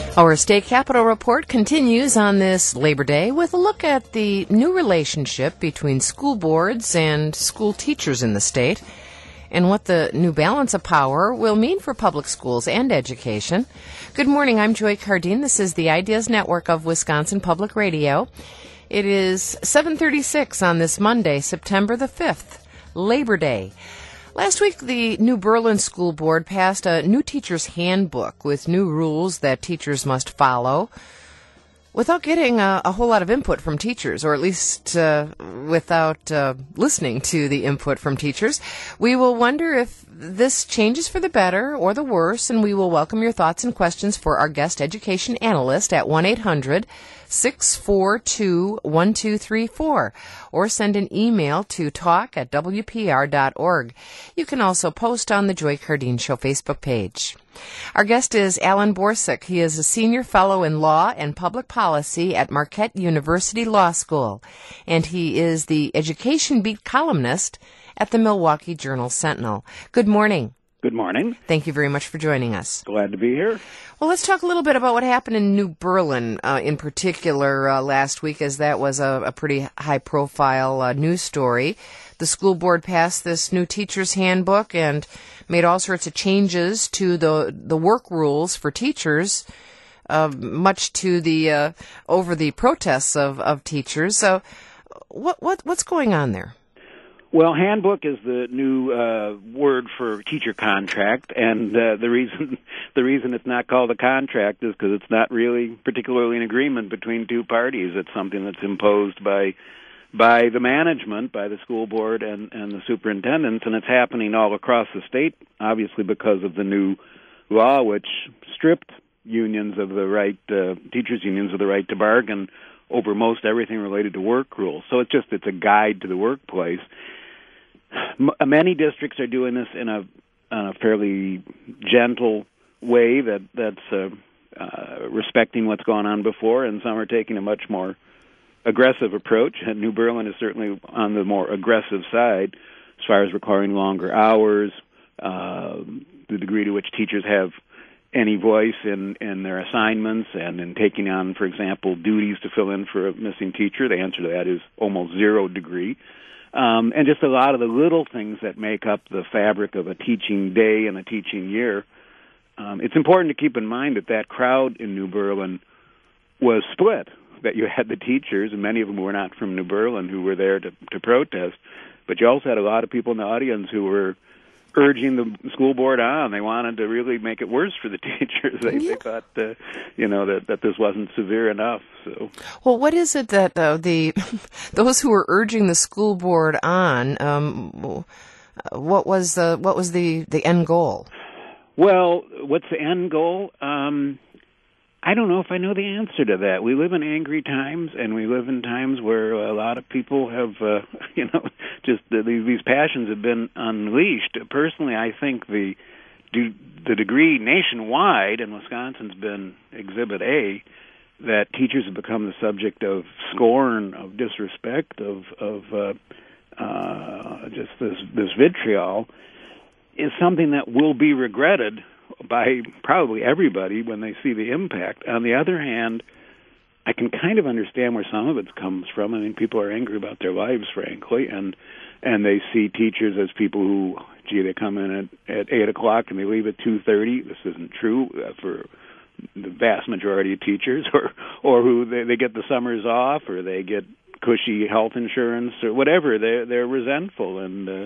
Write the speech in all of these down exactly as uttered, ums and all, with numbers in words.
Our State Capitol Report continues on this Labor Day with a look at the new relationship between school boards and school teachers in the state and what the new balance of power will mean for public schools and education. Good morning, I'm Joy Cardine. This is the Ideas Network of Wisconsin Public Radio. It is seven thirty-six on this Monday, September the fifth, Labor Day. Last week, the New Berlin School Board passed a new teacher's handbook with new rules that teachers must follow without getting a, a whole lot of input from teachers, or at least uh, without uh, listening to the input from teachers. We will wonder if this changes for the better or the worse, and we will welcome your thoughts and questions for our guest education analyst at one eight hundred six four two one two three four, or send an email to talk at w p r dot org. You can also post on the Joy Cardine Show Facebook page. Our guest is Alan Borsuk. He is a senior fellow in law and public policy at Marquette University Law School, and he is the education beat columnist at the Milwaukee Journal-Sentinel. Good morning. Good morning. Thank you very much for joining us. Glad to be here. Well, let's talk a little bit about what happened in New Berlin uh, in particular uh, last week, as that was a, a pretty high-profile uh, news story. The school board passed this new teacher's handbook and made all sorts of changes to the the work rules for teachers, uh, much to the uh, over the protests of, of teachers. So, what what what's going on there? Well, handbook is the new uh, word for teacher contract, and uh, the reason the reason it's not called a contract is because it's not really particularly an agreement between two parties. It's something that's imposed by by the management, by the school board and, and the superintendents, and it's happening all across the state, obviously because of the new law, which stripped unions of the right, uh, teachers' unions of the right to bargain over most everything related to work rules. So it's just, it's a guide to the workplace. M- many districts are doing this in a, in a fairly gentle way that that's uh, uh, respecting what's gone on before, and some are taking a much more aggressive approach, and New Berlin is certainly on the more aggressive side as far as requiring longer hours, uh, the degree to which teachers have any voice in, in their assignments and in taking on, for example, duties to fill in for a missing teacher. The answer to that is almost zero degree. Um, and just a lot of the little things that make up the fabric of a teaching day and a teaching year. Um, it's important to keep in mind that that crowd in New Berlin was split, that you had the teachers, and many of them were not from New Berlin, who were there to, to protest, but you also had a lot of people in the audience who were urging the school board on. They wanted to really make it worse for the teachers. They, yeah. they thought, uh, you know, that, that this wasn't severe enough. So, well, what is it that uh, the those who were urging the school board on? Um, what was the what was the, the end goal? Well, what's the end goal? Um, I don't know if I know the answer to that. We live in angry times, and we live in times where a lot of people have, uh, you know, just uh, these, these passions have been unleashed. Personally, I think the do, the degree nationwide, and Wisconsin's been Exhibit A, that teachers have become the subject of scorn, of disrespect, of of uh, uh, just this this vitriol, is something that will be regretted by probably everybody when they see the impact. On the other hand, I can kind of understand where some of it comes from. I mean, people are angry about their lives, frankly, and and they see teachers as people who, gee, they come in at, at eight o'clock and they leave at two thirty. This isn't true uh, for the vast majority of teachers, or or who they, they get the summers off, or they get cushy health insurance, or whatever. They're, they're resentful, and uh,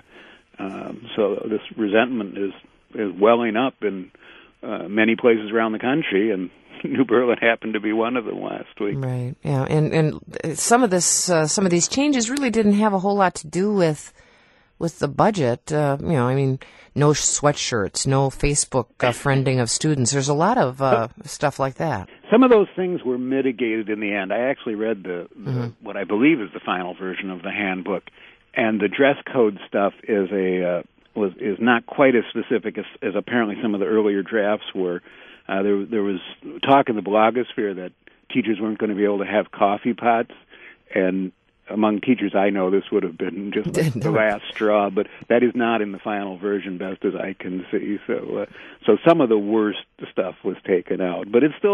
um, so this resentment is is welling up in uh, many places around the country, and New Berlin happened to be one of them last week. Right. Yeah, and and some of this, uh, some of these changes really didn't have a whole lot to do with with the budget. Uh, you know, I mean, no sweatshirts, no Facebook uh, friending of students. There's a lot of uh, stuff like that. Some of those things were mitigated in the end. I actually read the, the mm-hmm. what I believe is the final version of the handbook, and the dress code stuff is a uh, was is not quite as specific as, as apparently some of the earlier drafts were. Uh, there, there was talk in the blogosphere that teachers weren't going to be able to have coffee pots, and among teachers I know, this would have been just the, the last straw. But that is not in the final version, best as I can see. So, uh, so some of the worst stuff was taken out, but it's still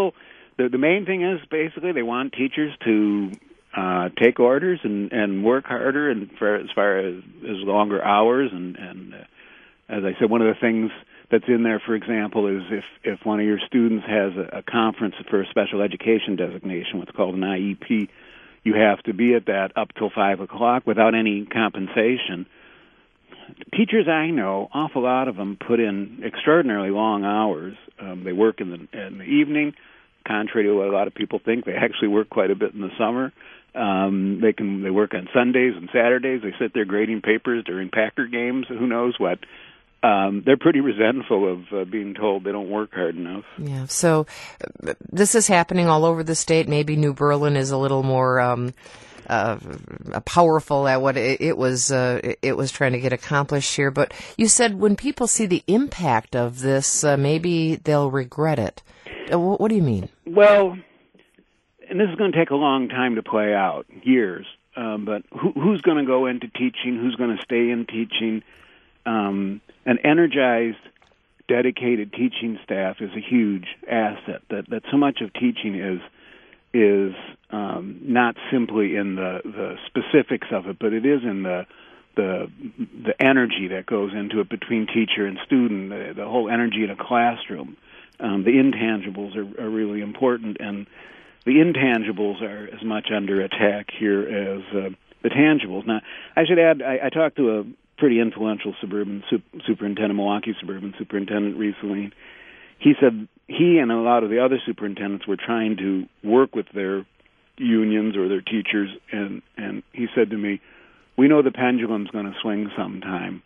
the the main thing is basically they want teachers to uh, take orders and, and work harder, and for as far as, as longer hours. And, and uh, as I said, one of the things that's in there, for example, is if, if one of your students has a, a conference for a special education designation, what's called an I E P, you have to be at that up till five o'clock without any compensation. Teachers I know, awful lot of them put in extraordinarily long hours. Um, they work in the, in the evening, contrary to what a lot of people think. They actually work quite a bit in the summer. Um, they can they work on Sundays and Saturdays. They sit there grading papers during Packer games. Who knows what? Um, they're pretty resentful of uh, being told they don't work hard enough. Yeah. So uh, this is happening all over the state. Maybe New Berlin is a little more um, uh, powerful at what it, it was. Uh, it was trying to get accomplished here. But you said when people see the impact of this, uh, maybe they'll regret it. Uh, what do you mean? Well, and this is going to take a long time to play out, years. Um, but who, who's going to go into teaching? Who's going to stay in teaching? Um, an energized, dedicated teaching staff is a huge asset. That that so much of teaching is is um, not simply in the, the specifics of it, but it is in the the the energy that goes into it between teacher and student. The, the whole energy in a classroom. Um, the intangibles are, are really important, and the intangibles are as much under attack here as uh, the tangibles. Now, I should add, I, I talked to a pretty influential suburban su- superintendent, Milwaukee suburban superintendent recently. He said he and a lot of the other superintendents were trying to work with their unions or their teachers, and, and he said to me, we know the pendulum's going to swing sometime,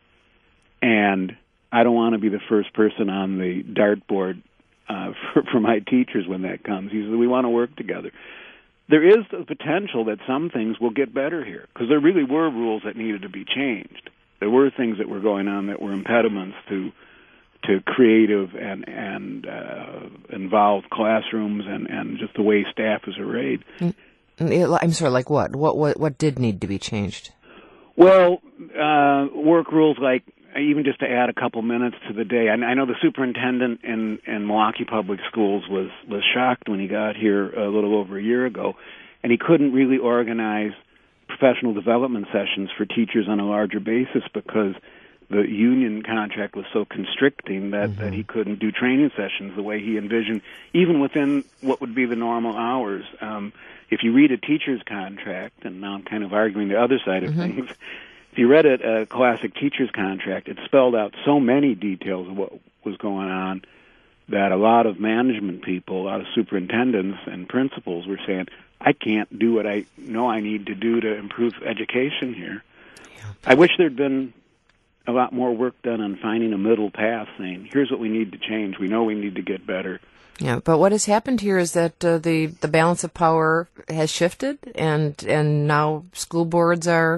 and I don't want to be the first person on the dartboard Uh, for, for my teachers when that comes. He said, we want to work together. There is the potential that some things will get better here, because there really were rules that needed to be changed. There were things that were going on that were impediments to to creative and, and uh, involved classrooms and, and just the way staff is arrayed. I'm sorry, like what? What what, what did need to be changed? Well, uh, work rules like, even just to add a couple minutes to the day, I, I know the superintendent in, in Milwaukee Public Schools was, was shocked when he got here a little over a year ago, and he couldn't really organize professional development sessions for teachers on a larger basis because the union contract was so constricting that, mm-hmm. that he couldn't do training sessions the way he envisioned, even within what would be the normal hours. Um, if you read a teacher's contract, and now I'm kind of arguing the other side of mm-hmm. things, if you read it, a classic teacher's contract, it spelled out so many details of what was going on that a lot of management people, a lot of superintendents and principals were saying, I can't do what I know I need to do to improve education here. Yeah. I wish there'd been a lot more work done on finding a middle path, saying, here's what we need to change. We know we need to get better. Yeah, but what has happened here is that uh, the, the balance of power has shifted, and and now school boards are...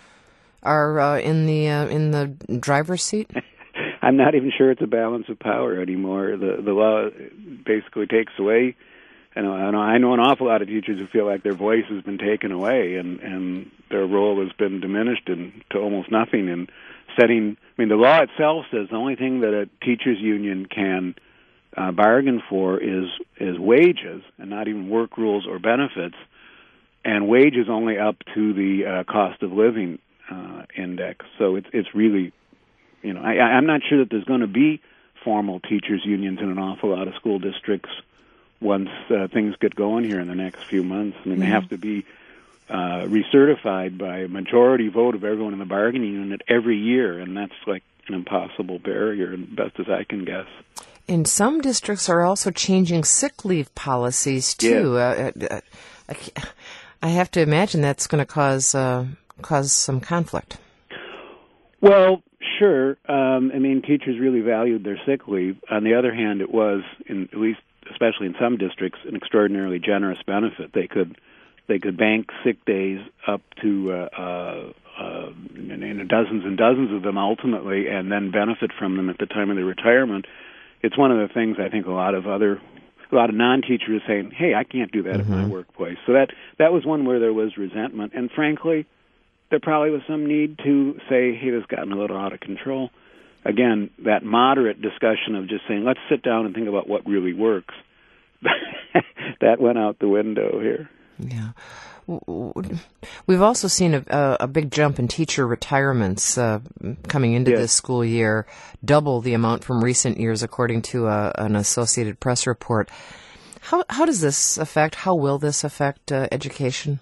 are uh, in the uh, in the driver's seat? I'm not even sure it's a balance of power anymore. The the law basically takes away. I know, I know I know an awful lot of teachers who feel like their voice has been taken away and, and their role has been diminished in, to almost nothing in setting. I mean, the law itself says the only thing that a teachers union can uh, bargain for is is wages, and not even work rules or benefits. And wages only up to the uh, cost of living Uh, index. So it's it's really, you know, I, I'm not sure that there's going to be formal teachers unions in an awful lot of school districts once uh, things get going here in the next few months. I mean, mm-hmm. they have to be uh, recertified by a majority vote of everyone in the bargaining unit every year, and that's like an impossible barrier, best as I can guess. And some districts are also changing sick leave policies too. Yeah. Uh, uh, I, I have to imagine that's going to cause. Uh, cause some conflict. Well, sure. Um, I mean, teachers really valued their sick leave. On the other hand, it was, in, at least especially in some districts, an extraordinarily generous benefit. They could they could bank sick days up to uh, uh, uh, you know, dozens and dozens of them ultimately, and then benefit from them at the time of their retirement. It's one of the things I think a lot of other a lot of non-teachers are saying, hey, I can't do that mm-hmm. at my workplace. So that that was one where there was resentment, and frankly, there probably was some need to say, hey, this has gotten a little out of control. Again, that moderate discussion of just saying, let's sit down and think about what really works. that went out the window here. Yeah. We've also seen a, a big jump in teacher retirements uh, coming into yes. this school year, double the amount from recent years, according to a, an Associated Press report. How how does this affect, how will this affect uh, education?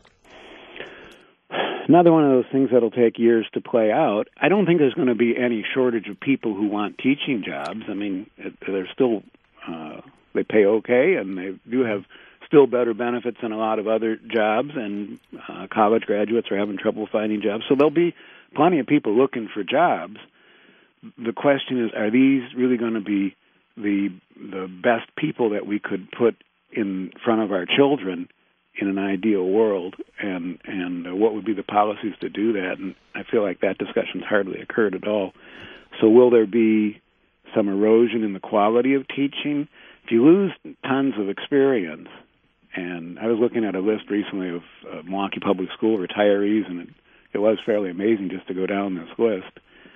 Another one of those things that'll take years to play out. I don't think there's going to be any shortage of people who want teaching jobs. I mean, it, they're still, uh, they pay okay, and they do have still better benefits than a lot of other jobs, and uh, college graduates are having trouble finding jobs. So there'll be plenty of people looking for jobs. The question is, are these really going to be the the best people that we could put in front of our children in an ideal world, and, and uh, what would be the policies to do that? And I feel like that discussion's hardly occurred at all. So will there be some erosion in the quality of teaching? If you lose tons of experience, and I was looking at a list recently of uh, Milwaukee Public School retirees, and it, it was fairly amazing just to go down this list.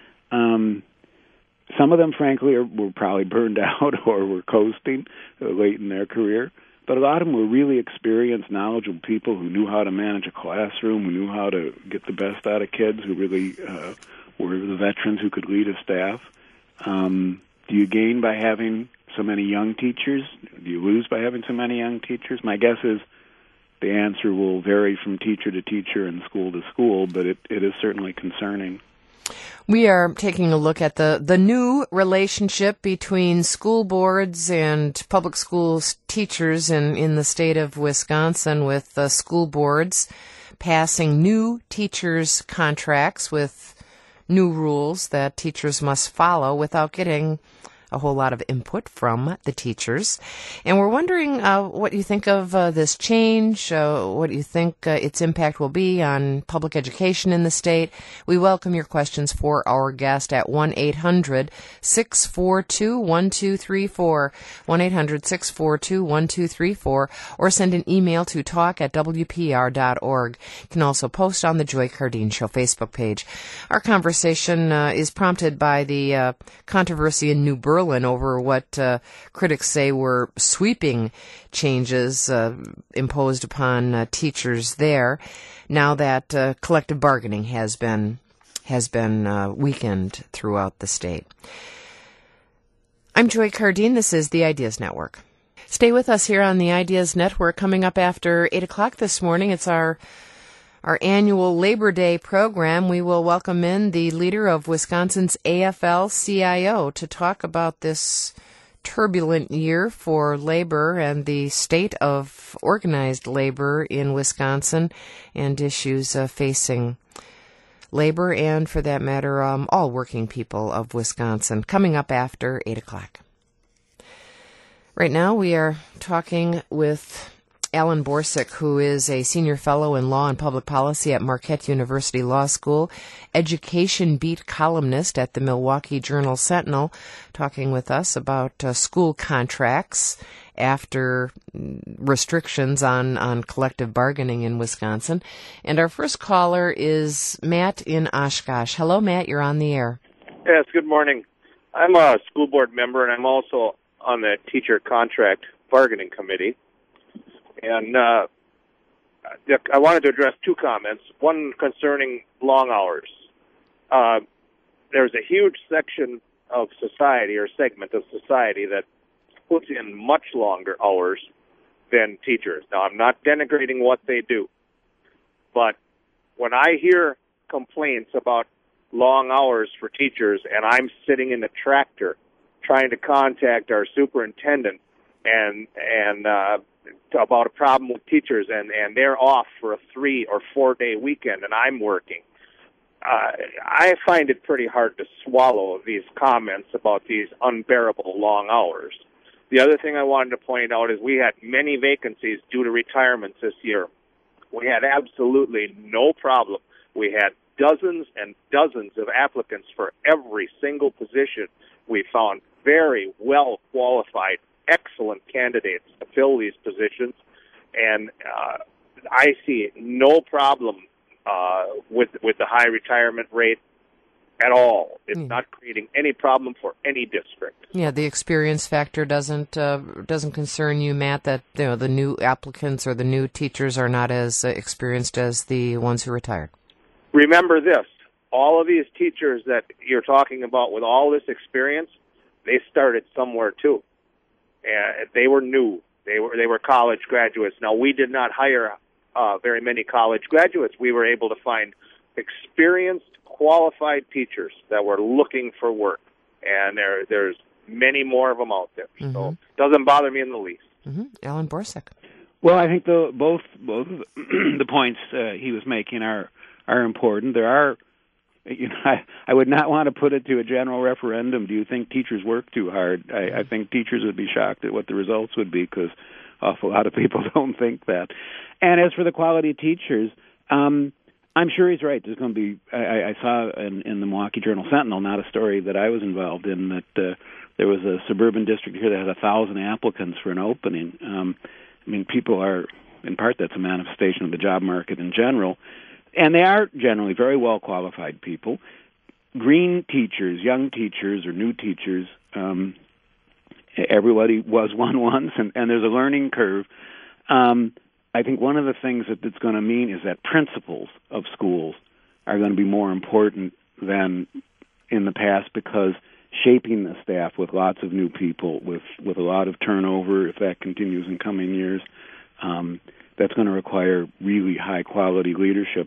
Um, some of them, frankly, are, were probably burned out or were coasting uh, late in their career. But a lot of them were really experienced, knowledgeable people who knew how to manage a classroom, who knew how to get the best out of kids, who really uh, were the veterans who could lead a staff. Um, do you gain by having so many young teachers? Do you lose by having so many young teachers? My guess is the answer will vary from teacher to teacher and school to school, but it, it is certainly concerning. We are taking a look at the, the new relationship between school boards and public schools teachers in, in the state of Wisconsin, with uh, school boards passing new teachers' contracts with new rules that teachers must follow without getting a whole lot of input from the teachers. And we're wondering uh, what you think of uh, this change, uh, what you think uh, its impact will be on public education in the state. We welcome your questions for our guest at one eight hundred six four two one two three four, one eight hundred six four two one two three four, or send an email to talk at w p r dot org. You can also post on the Joy Cardine Show Facebook page. Our conversation uh, is prompted by the uh, controversy in New Berlin over what uh, critics say were sweeping changes uh, imposed upon uh, teachers there, now that uh, collective bargaining has been has been uh, weakened throughout the state. I'm Joy Cardine. This is the Ideas Network. Stay with us here on the Ideas Network. Coming up after eight o'clock this morning, it's our Our annual Labor Day program. We will welcome in the leader of Wisconsin's A F L C I O to talk about this turbulent year for labor and the state of organized labor in Wisconsin and issues uh, facing labor and, for that matter, um, all working people of Wisconsin. Coming up after eight o'clock. Right now we are talking with Alan Borsuk, who is a senior fellow in law and public policy at Marquette University Law School, education beat columnist at the Milwaukee Journal Sentinel, talking with us about uh, school contracts after restrictions on, on collective bargaining in Wisconsin. And our first caller is Matt in Oshkosh. Hello, Matt. You're on the air. Yes, good morning. I'm a school board member, and I'm also on the teacher contract bargaining committee. And uh, I wanted to address two comments, one concerning long hours. Uh, there's a huge section of society or segment of society that puts in much longer hours than teachers. Now, I'm not denigrating what they do, but when I hear complaints about long hours for teachers and I'm sitting in the tractor trying to contact our superintendent and and uh, about a problem with teachers, and, and they're off for a three or four day weekend and I'm working, uh, I find it pretty hard to swallow these comments about these unbearable long hours. The other thing I wanted to point out is we had many vacancies due to retirements this year. We had absolutely no problem. We had dozens and dozens of applicants for every single position. We found very well qualified, excellent candidates to fill these positions, and uh, I see no problem uh, with with the high retirement rate. at all. It's Mm. not creating any problem for any district. Yeah, the experience factor doesn't uh, doesn't concern you, Matt. That you know the new applicants or the new teachers are not as uh, experienced as the ones who retired. Remember this: all of these teachers that you're talking about with all this experience, they started somewhere too, and they were new. They were they were college graduates. Now, we did not hire uh, very many college graduates. We were able to find experienced, qualified teachers that were looking for work, and there there's many more of them out there. Mm-hmm. So it doesn't bother me in the least. Mm-hmm. Alan Borsuk. Well, I think the, both both of the, the points uh, he was making are are important. There are, you know, I, I would not want to put it to a general referendum. Do you think teachers work too hard? I, I think teachers would be shocked at what the results would be, because an awful lot of people don't think that. And as for the quality of teachers, um, I'm sure he's right. There's going to be. I, I saw in, in the Milwaukee Journal Sentinel, not a story that I was involved in, that uh, there was a suburban district here that had a thousand applicants for an opening. Um, I mean, people are, in part, that's a manifestation of the job market in general, and they are generally very well qualified people. Green teachers, young teachers, or new teachers. Um, everybody was one once, and, and there's a learning curve. Um, I think one of the things that it's going to mean is that principals of schools are going to be more important than in the past, because shaping the staff with lots of new people, with, with a lot of turnover, if that continues in coming years, um, that's going to require really high-quality leadership.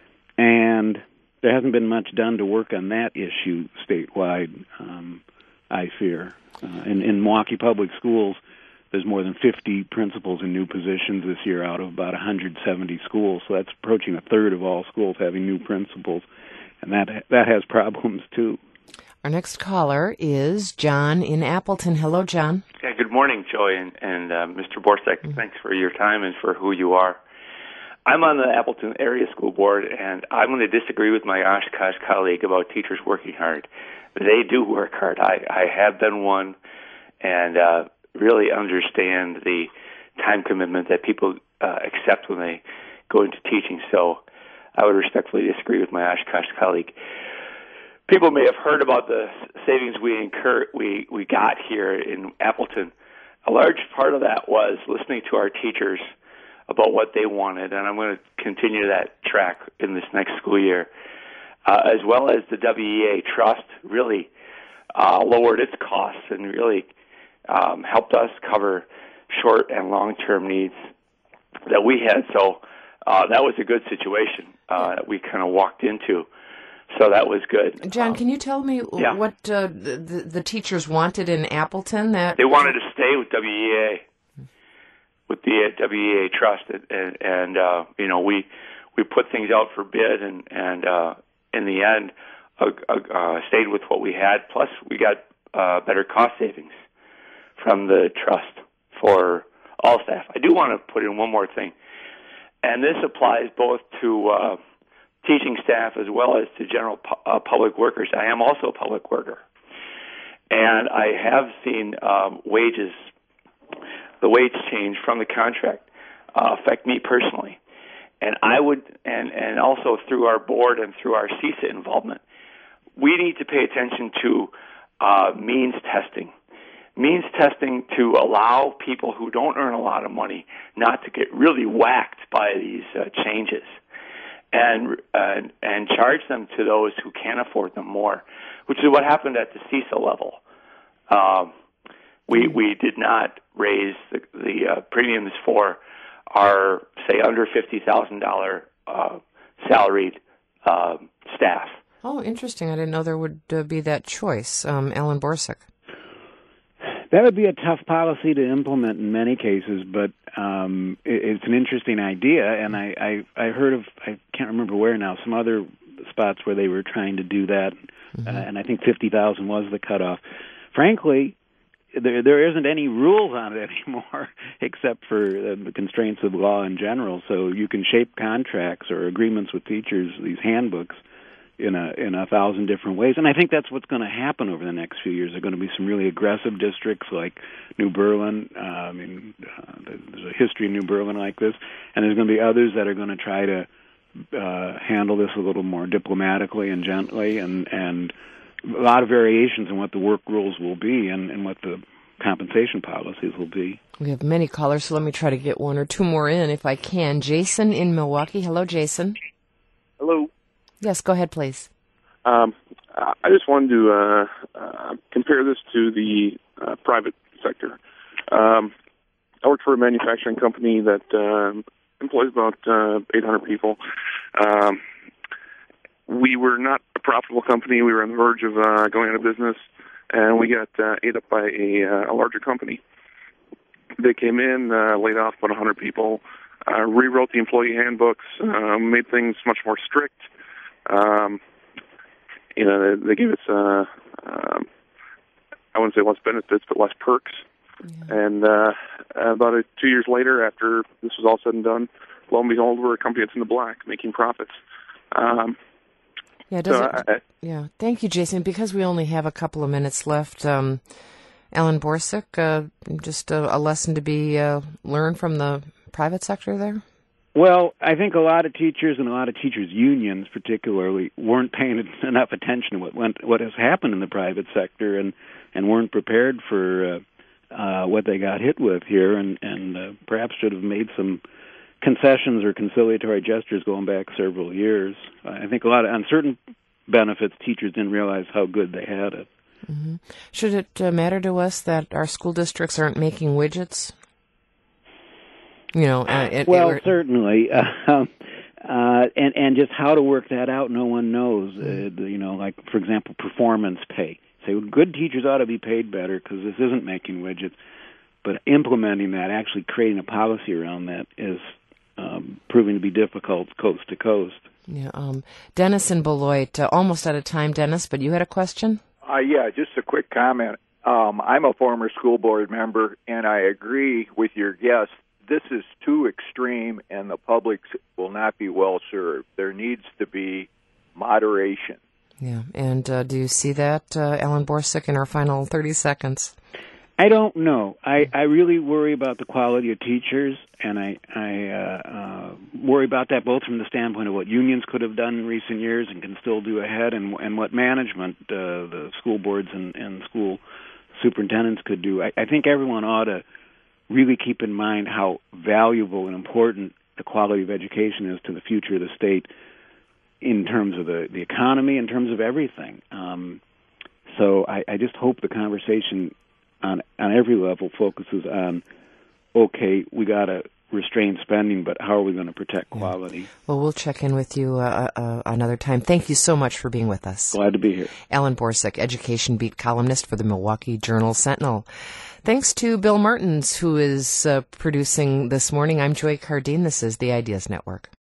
And there hasn't been much done to work on that issue statewide, um, I fear. Uh, in, in Milwaukee Public Schools, there's more than fifty principals in new positions this year out of about one hundred seventy schools. So that's approaching a third of all schools having new principals, and that that has problems too. Our next caller is John in Appleton. Hello, John. Yeah, good morning, Joey and, and uh, Mister Borsuk. Mm-hmm. Thanks for your time and for who you are. I'm on the Appleton Area School Board, and I'm going to disagree with my Oshkosh colleague about teachers working hard. They do work hard. I, I have been one, and uh, really understand the time commitment that people uh, accept when they go into teaching. So I would respectfully disagree with my Oshkosh colleague. People may have heard about the savings we incur we, we got here in Appleton. A large part of that was listening to our teachers about what they wanted, and I'm going to continue that track in this next school year, uh, as well as the W E A Trust really uh, lowered its costs and really um, helped us cover short and long-term needs that we had. So uh, that was a good situation uh, that we kind of walked into. So that was good. John, um, can you tell me yeah. what uh, the, the teachers wanted in Appleton? That they wanted to stay with W E A, with the W E A Trust, and, and uh, you know we we put things out for bid, and and uh, in the end uh, uh, stayed with what we had. Plus, we got uh, better cost savings from the trust for all staff. I do want to put in one more thing, and this applies both to Uh, teaching staff as well as to general pu- uh, public workers. I am also a public worker, and I have seen um, wages, the wage change from the contract uh, affect me personally. And I would, and, and also through our board and through our C I S A involvement, we need to pay attention to uh, means testing. Means testing to allow people who don't earn a lot of money not to get really whacked by these uh, changes. And, uh, and charge them to those who can afford them more, which is what happened at the C I S A level. Um, we we did not raise the, the uh, premiums for our, say, under fifty thousand dollars uh, salaried uh, staff. Oh, interesting. I didn't know there would uh, be that choice. Um, Alan Borsuk. That would be a tough policy to implement in many cases, but um, it, it's an interesting idea, and I, I, I heard of, I can't remember where now, some other spots where they were trying to do that, mm-hmm. uh, and I think fifty thousand was the cutoff. Frankly, there there isn't any rules on it anymore, except for uh, the constraints of law in general, so you can shape contracts or agreements with teachers, these handbooks, in a in a thousand different ways. And I think that's what's going to happen over the next few years. There are going to be some really aggressive districts like New Berlin. Uh, I mean, uh, there's a history in New Berlin like this. And there's going to be others that are going to try to uh, handle this a little more diplomatically and gently, and, and a lot of variations in what the work rules will be and, and what the compensation policies will be. We have many callers, so let me try to get one or two more in if I can. Jason in Milwaukee. Hello, Jason. Hello. Yes, go ahead, please. Um, I just wanted to uh, uh, compare this to the uh, private sector. Um, I worked for a manufacturing company that uh, employs about uh, eight hundred people. Um, we were not a profitable company. We were on the verge of uh, going out of business, and we got uh, ate up by a, uh, a larger company. They came in, uh, laid off about one hundred people, uh, rewrote the employee handbooks, uh, made things much more strict. Um, you know, they, they gave us, uh, um, I wouldn't say less benefits, but less perks. Yeah. And uh, about a, two years later, after this was all said and done, lo and behold, we're a company that's in the black, making profits. Um, yeah, does so it, I, yeah. Thank you, Jason. Because we only have a couple of minutes left, um, Alan Borsuk, uh, just a, a lesson to be uh, learned from the private sector there? Well, I think a lot of teachers and a lot of teachers' unions particularly weren't paying enough attention to what went, what has happened in the private sector and, and weren't prepared for uh, uh, what they got hit with here, and, and uh, perhaps should have made some concessions or conciliatory gestures going back several years. I think a lot of, on certain benefits, teachers didn't realize how good they had it. Mm-hmm. Should it uh, matter to us that our school districts aren't making widgets? You know, uh, it, well, it, certainly, uh, uh, and and just how to work that out, no one knows. Uh, you know, like for example, performance pay. Say, well, good teachers ought to be paid better because this isn't making widgets. But implementing that, actually creating a policy around that, is um, proving to be difficult coast to coast. Yeah, um, Dennis in Beloit, uh, almost out of time, Dennis, but you had a question? Uh, yeah, just a quick comment. Um, I'm a former school board member, and I agree with your guest. This is too extreme, and the public will not be well served. There needs to be moderation. Yeah, and uh, do you see that, uh, Alan Borsuk, in our final thirty seconds? I don't know. I, I really worry about the quality of teachers, and I, I uh, uh, worry about that both from the standpoint of what unions could have done in recent years and can still do ahead, and, and what management, uh, the school boards and, and school superintendents could do. I, I think everyone ought to really keep in mind how valuable and important the quality of education is to the future of the state in terms of the, the economy, in terms of everything. Um, so I, I just hope the conversation on on every level focuses on, okay, we got to restrain spending, but how are we going to protect quality? Yeah. Well, we'll check in with you uh, uh, another time. Thank you so much for being with us. Glad to be here. Alan Borsuk, Education Beat columnist for the Milwaukee Journal-Sentinel. Thanks to Bill Martins, who is uh, producing this morning. I'm Joy Cardine. This is the Ideas Network.